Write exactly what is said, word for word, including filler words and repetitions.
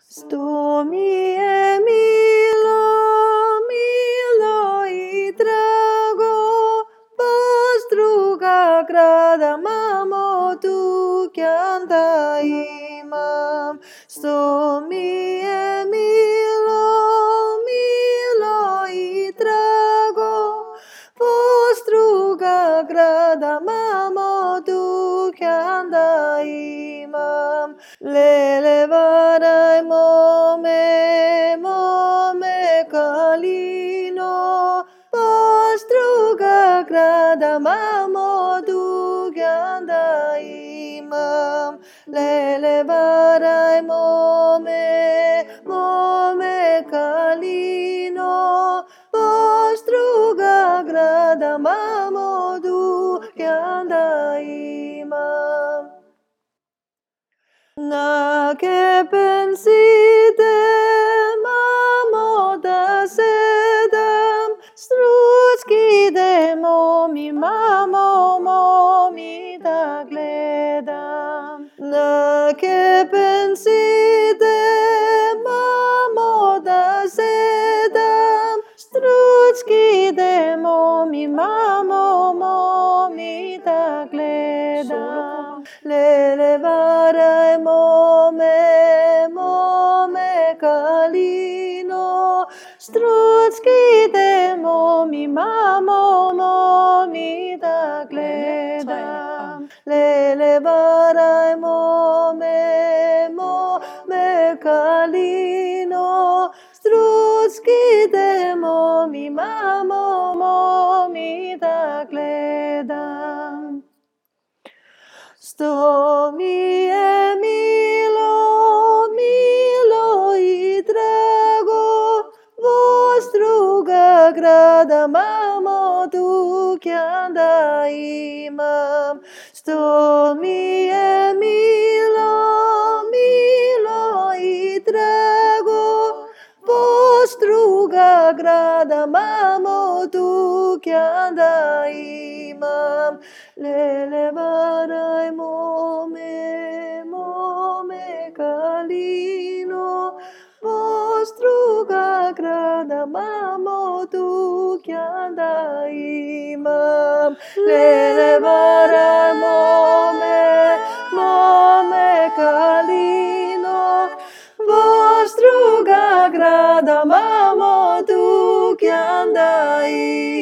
Sto mie milo, milo i drago, pastruga grada mamo tu chianta imam. Sto mie milo, milo i drago, pastruga grada mamo tu chianta imam. Lele varai mome, mome kalino, pastruga grada mamo du gyanda imam. Lele varai mome, mome kalino, pastruga grada mamo du gyanda imam. Na che pensidem amo da sedem, struckidem omi mamo momi da gledam. Na che pensidem amo da sedem, struckidem omi mamo momi da gledam. Lele varai mome, mome kalino, struckidem omi mamo momi da gledam. Lele varai mome, mome kalino, struckidem omi mamo momi da gledam. Sto mie milo, milo i drago, vostruga grada mamo tu chianda imam. Sto mie milo, milo i drago, vostruga grada mamo tu chianda imam. Lele varai mome, mome kalino, vostruga grada mamo tu chianda imam. Lele varai mome, mome kalino, vostruga grada mamo tu chianda imam.